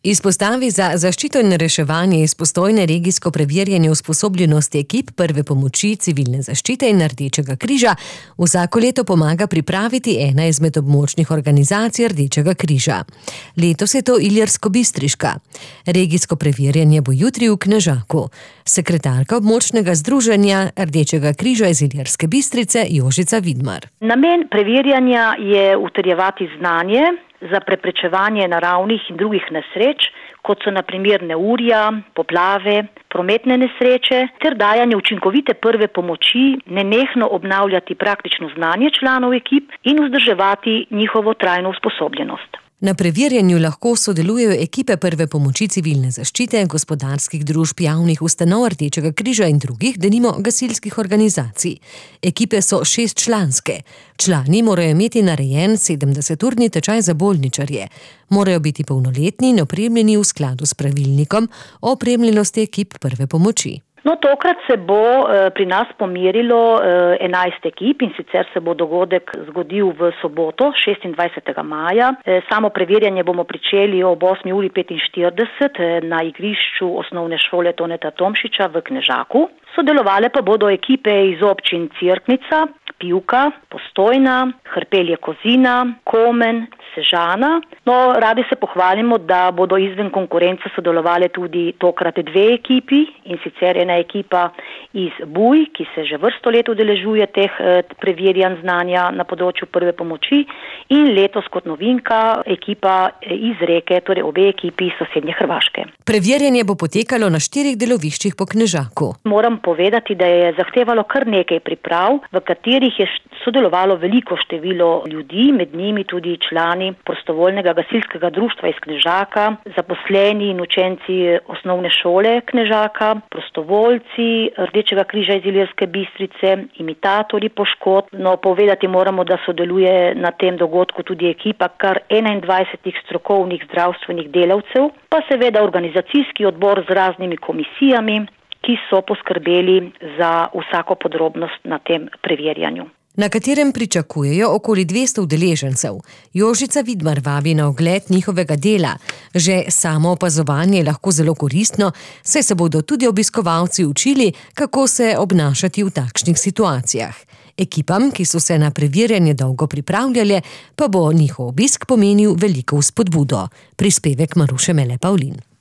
Izpostavi za zaščito in reševanje iz Postojne regijsko preverjanje usposobljenosti ekip prve pomoči, civilne zaščite in Rdečega križa vsako leto pomaga pripraviti ena izmed območnih organizacij Rdečega križa. Letos je to Ilirsko-Bistriška. Regijsko preverjanje bo jutri v Knežaku. Sekretarka območnega združenja Rdečega križa iz Ilirske Bistrice Jožica Vidmar. Namen preverjanja je utrjevati znanje za preprečevanje naravnih in drugih nesreč, kot so na primer neurja, poplave, prometne nesreče, ter dajanje učinkovite prve pomoči, nenehno obnavljati praktično znanje članov ekip in vzdrževati njihovo trajno usposobljenost. Na preverjanju lahko sodelujejo ekipe prve pomoči civilne zaščite, gospodarskih družb, javnih ustanov Rdečega križa in drugih, denimo gasilskih organizacij. Ekipe so 6-članske. Člani morajo imeti narejen 70-urni tečaj za bolničarje. Morajo biti polnoletni in opremljeni v skladu s pravilnikom o opremljenosti ekip prve pomoči. Tokrat se bo pri nas pomerilo 11 ekip in sicer se bo dogodek zgodil v soboto, 26. maja. Samo preverjanje bomo pričeli ob 8:45 na igrišču osnovne šole Toneta Tomšiča v Knežaku. Sodelovale pa bodo ekipe iz občin Cerknica, Pivka, Postojna, Hrpelje-Kozina, Komen, Sežana. Radi se pohvalimo, da bodo izven konkurence sodelovale tudi tokrat 2 ekipi, in sicer ena ekipa iz Buj, ki se že vrsto let udeležuje teh preverjanj znanja na področju prve pomoči, in letos kot novinka ekipa iz Reke, torej obe ekipi iz sosednje Hrvaške. Preverjanje bo potekalo na 4 deloviščih po Knežaku. Moram povedati, da je zahtevalo kar nekaj priprav, v katerih je sodelovalo veliko število ljudi, med njimi tudi člani prostovoljnega gasilskega društva iz Knežaka, zaposleni in učenci osnovne šole Knežaka, prostovoljci Rdečega križa iz Ilirske Bistrice, imitatorji poškodb. Povedati moramo, da sodeluje na tem dogodku tudi ekipa kar 21 strokovnih zdravstvenih delavcev, pa seveda organizacijski odbor z raznimi komisijami, ki so poskrbeli za vsako podrobnost na tem preverjanju, na katerem pričakujejo okoli 200 udeležencev. Jožica Vidmar vabi na ogled njihovega dela. Že samo opazovanje je lahko zelo koristno, saj se bodo tudi obiskovalci učili, kako se obnašati v takšnih situacijah. Ekipam, ki so se na preverjanje dolgo pripravljale, pa bo njihov obisk pomenil veliko vzpodbudo. Prispevek Maruše Mele Pavlin.